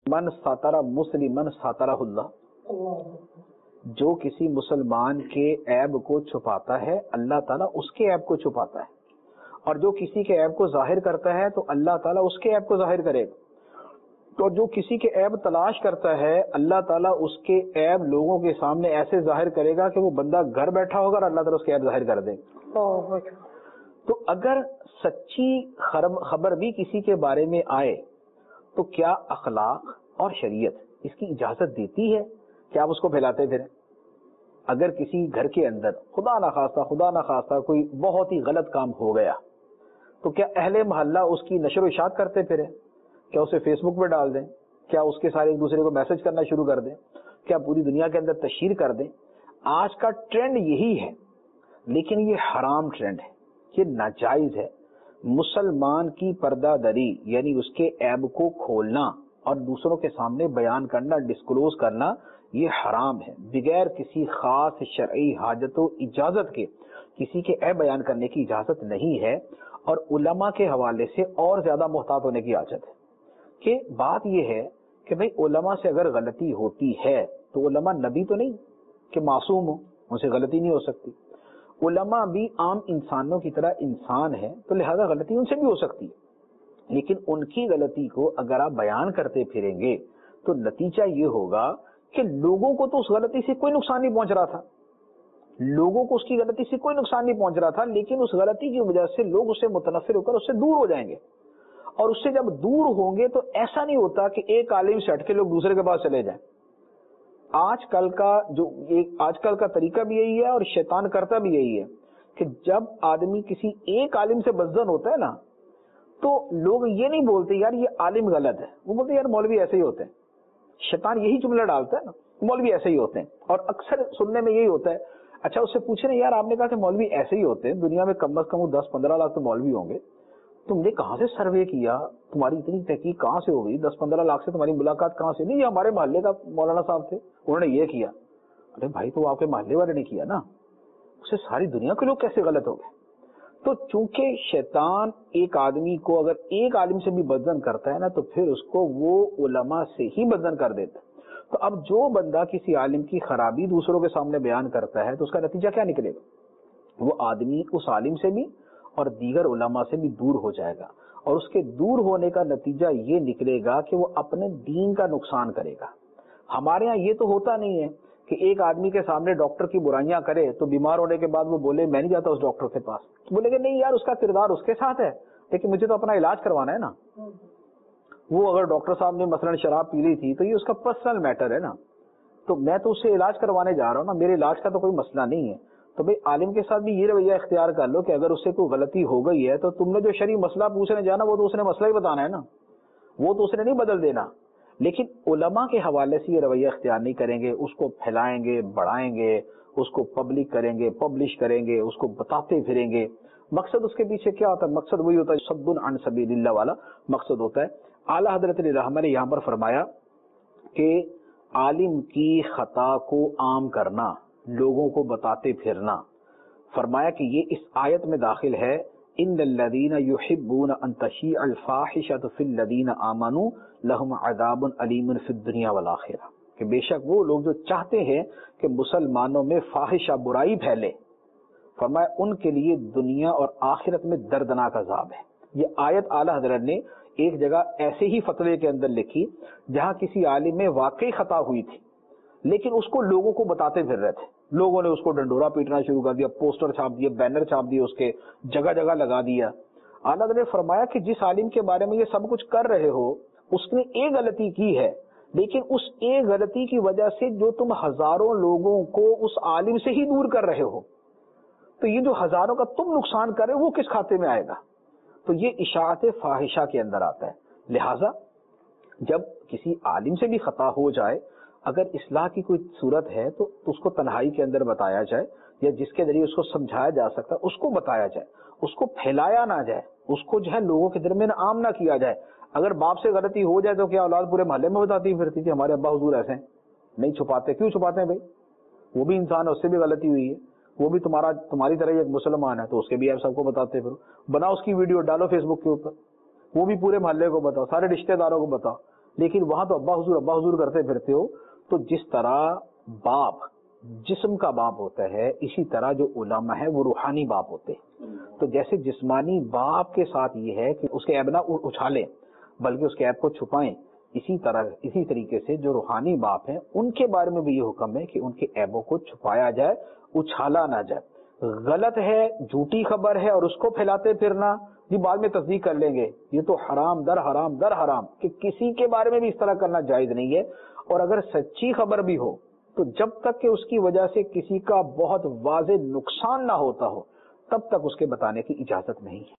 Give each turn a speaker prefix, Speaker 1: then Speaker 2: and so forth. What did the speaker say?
Speaker 1: من ساتر مسلمن ساترہ اللہ، جو کسی مسلمان کے عیب کو چھپاتا ہے اللہ تعالیٰ اس کے عیب کو چھپاتا ہے، اور جو کسی کے عیب کو ظاہر کرتا ہے تو اللہ تعالیٰ اس کے عیب کو ظاہر کرے گا، تو جو کسی کے عیب تلاش کرتا ہے اللہ تعالیٰ اس کے عیب لوگوں کے سامنے ایسے ظاہر کرے گا کہ وہ بندہ گھر بیٹھا ہوگا اور اللہ تعالیٰ اس کے عیب ظاہر کر دے گا۔ تو اگر سچی خبر بھی کسی کے بارے میں آئے تو کیا اخلاق اور شریعت اس کی اجازت دیتی ہے کہ آپ اس کو پھیلاتے پھریں؟ اگر کسی گھر کے اندر خدا نخواستہ کوئی بہت ہی غلط کام ہو گیا تو کیا اہل محلہ اس کی نشر و اشاعت کرتے پھریں؟ کیا اسے فیس بک پہ ڈال دیں؟ کیا اس کے سارے ایک دوسرے کو میسج کرنا شروع کر دیں؟ کیا پوری دنیا کے اندر تشہیر کر دیں؟ آج کا ٹرینڈ یہی ہے، لیکن یہ حرام ٹرینڈ ہے، یہ ناجائز ہے۔ مسلمان کی پردہ دری یعنی اس کے عیب کو کھولنا اور دوسروں کے سامنے بیان کرنا، ڈسکلوز کرنا، یہ حرام ہے۔ بغیر کسی خاص شرعی حاجت و اجازت کے کسی کے عیب بیان کرنے کی اجازت نہیں ہے، اور علماء کے حوالے سے اور زیادہ محتاط ہونے کی حاجت ہے۔ کہ بات یہ ہے کہ بھئی علماء سے اگر غلطی ہوتی ہے تو علماء نبی تو نہیں کہ معصوم ہو، ان سے غلطی نہیں ہو سکتی، علماء بھی عام انسانوں کی طرح انسان ہیں، تو لہذا غلطی ان سے بھی ہو سکتی ہے، لیکن ان کی غلطی کو اگر آپ بیان کرتے پھریں گے تو نتیجہ یہ ہوگا کہ لوگوں کو تو اس غلطی سے کوئی نقصان نہیں پہنچ رہا تھا، لوگوں کو اس کی غلطی سے کوئی نقصان نہیں پہنچ رہا تھا، لیکن اس غلطی کی وجہ سے لوگ اس سے متنفر ہو کر اس سے دور ہو جائیں گے، اور اس سے جب دور ہوں گے تو ایسا نہیں ہوتا کہ ایک عالم سے ہٹ کے لوگ دوسرے کے پاس چلے جائیں۔ آج کل کا طریقہ بھی یہی ہے اور شیطان کرتا بھی یہی ہے کہ جب آدمی کسی ایک عالم سے بدظن ہوتا ہے نا تو لوگ یہ نہیں بولتے یار یہ عالم غلط ہے، وہ بولتے یار مولوی ایسے ہی ہوتے ہیں۔ شیطان یہی جملہ ڈالتا ہے نا، مولوی ایسے ہی ہوتے ہیں، اور اکثر سننے میں یہی ہوتا ہے۔ اچھا اس سے پوچھے نا یار آپ نے کہا کہ مولوی ایسے ہی ہوتے ہیں، دنیا میں کم از کم 10-15 لاکھ تو مولوی ہوں گے، تم نے کہاں سے سروے کیا، تمہاری اتنی تحقیق کہاں سے ہو گئی، 10-15 لاکھ سے تمہاری ملاقات کہاں سے؟ نہیں یہ ہمارے محلے کا مولانا صاحب تھے انہوں نے یہ کیا۔ ارے بھائی تو آپ کے محلے والے نے کیا نا، اسے ساری دنیا کے لوگ کیسے غلط ہو گئے؟ تو چونکہ شیطان ایک آدمی کو اگر ایک عالم سے بھی بدظن کرتا ہے نا تو پھر اس کو وہ علماء سے ہی بدظن کر دیتا ہے۔ تو اب جو بندہ کسی عالم کی خرابی دوسروں کے سامنے بیان کرتا ہے تو اس کا نتیجہ کیا نکلے گا؟ وہ آدمی اس عالم سے بھی اور دیگر علماء سے بھی دور ہو جائے گا، اور اس کے دور ہونے کا نتیجہ یہ نکلے گا کہ وہ اپنے دین کا نقصان کرے گا۔ ہمارے ہاں یہ تو ہوتا نہیں ہے کہ ایک آدمی کے سامنے ڈاکٹر کی برائیاں کرے تو بیمار ہونے کے بعد وہ بولے میں نہیں جاتا اس ڈاکٹر کے پاس، بولے کہ نہیں یار اس کا کردار اس کے ساتھ ہے لیکن مجھے تو اپنا علاج کروانا ہے نا۔ وہ اگر ڈاکٹر صاحب نے مثلاً شراب پی لی تھی تو یہ اس کا پرسنل میٹر ہے نا، تو میں تو اس سے علاج کروانے جا رہا ہوں نا، میرے علاج کا تو کوئی مسئلہ نہیں ہے۔ تو بھئی عالم کے ساتھ بھی یہ رویہ اختیار کر لو کہ اگر اس سے کوئی غلطی ہو گئی ہے تو تم نے جو شرعی مسئلہ پوچھنے جانا وہ تو اس نے مسئلہ ہی بتانا ہے نا، وہ تو اس نے نہیں بدل دینا۔ لیکن علماء کے حوالے سے یہ رویہ اختیار نہیں کریں گے، اس کو پھیلائیں گے، بڑھائیں گے، اس کو پبلک کریں گے، پبلش کریں گے، اس کو بتاتے پھریں گے۔ مقصد اس کے پیچھے کیا ہوتا ہے؟ مقصد وہی ہوتا ہے صد عن سبیل اللہ والا مقصد ہوتا ہے۔ اعلیٰ حضرت علی رحمہ نے یہاں پر فرمایا کہ عالم کی خطا کو عام کرنا، لوگوں کو بتاتے پھرنا، فرمایا کہ یہ اس آیت میں داخل ہے ان الذین یحبون ان تشیع الفاحشۃ فی الذین آمنوا لہم عذاب علیم فی الدنیا والآخرہ، کہ بے شک وہ لوگ جو چاہتے ہیں کہ مسلمانوں میں فاحشہ برائی پھیلے، فرمایا ان کے لیے دنیا اور آخرت میں دردناک عذاب ہے۔ یہ آیت اعلیٰ حضرت نے ایک جگہ ایسے ہی فتوے کے اندر لکھی جہاں کسی عالم میں واقعی خطا ہوئی تھی لیکن اس کو لوگوں کو بتاتے پھر رہے تھے، لوگوں نے اس کو ڈنڈورا پیٹنا شروع کر دیا، پوسٹر چھاپ دیے، بینر چھاپ دیے، اس کے جگہ جگہ لگا دیا۔ اعلیٰ حضرت نے فرمایا کہ جس عالم کے بارے میں یہ سب کچھ کر رہے ہو اس نے ایک غلطی کی ہے، لیکن اس ایک غلطی کی وجہ سے جو تم ہزاروں لوگوں کو اس عالم سے ہی دور کر رہے ہو، تو یہ جو ہزاروں کا تم نقصان کر رہے ہو وہ کس کھاتے میں آئے گا؟ تو یہ اشاعت فاحشہ کے اندر آتا ہے۔ لہٰذا جب کسی عالم سے بھی خطا ہو جائے، اگر اصلاح کی کوئی صورت ہے تو اس کو تنہائی کے اندر بتایا جائے، یا جس کے ذریعے اس کو سمجھایا جا سکتا ہے اس کو بتایا جائے، اس کو پھیلایا نہ جائے، اس کو جو ہے لوگوں کے درمیان عام نہ کیا جائے۔ اگر باپ سے غلطی ہو جائے تو کیا اولاد پورے محلے میں بتاتی پھرتی تھی ہمارے ابا حضور ایسے ہیں؟ نہیں چھپاتے، کیوں چھپاتے ہیں بھائی؟ وہ بھی انسان ہے، اس سے بھی غلطی ہوئی ہے، وہ بھی تمہاری طرح ایک مسلمان ہے، تو اس کے بھی آپ سب کو بتاتے پھرو، بناؤ اس کی ویڈیو ڈالو فیس بک کے اوپر، وہ بھی پورے محلے کو بتاؤ، سارے رشتہ داروں کو بتاؤ، لیکن وہاں تو ابا حضور کرتے پھرتے ہو. تو جس طرح باپ جسم کا باپ ہوتا ہے، اسی طرح جو علماء ہے وہ روحانی باپ ہوتے ہیں. تو جیسے جسمانی باپ کے ساتھ یہ ہے کہ اس کے عیب نہ اچھالیں بلکہ اس کے عیب کو چھپائیں، اسی طریقے سے جو روحانی باپ ہیں ان کے بارے میں بھی یہ حکم ہے کہ ان کے عیبوں کو چھپایا جائے، اچھالا نہ جائے. غلط ہے، جھوٹی خبر ہے اور اس کو پھیلاتے پھرنا، جی بعد میں تصدیق کر لیں گے، یہ تو حرام در حرام در حرام، کہ کسی کے بارے میں بھی اس طرح کرنا جائز نہیں ہے. اور اگر سچی خبر بھی ہو تو جب تک کہ اس کی وجہ سے کسی کا بہت واضح نقصان نہ ہوتا ہو تب تک اس کے بتانے کی اجازت نہیں ہے.